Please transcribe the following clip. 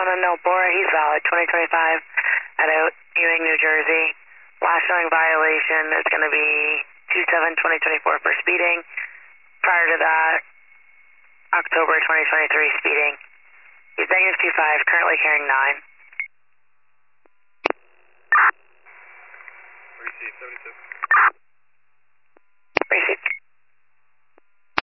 Arizona, Nelbora, he's valid, 2025 at Ewing, New Jersey. Last showing violation is going to be 2/7/2024 for speeding. Prior to that, October 2023 speeding. He's negative 25, currently carrying 9. 3C 76.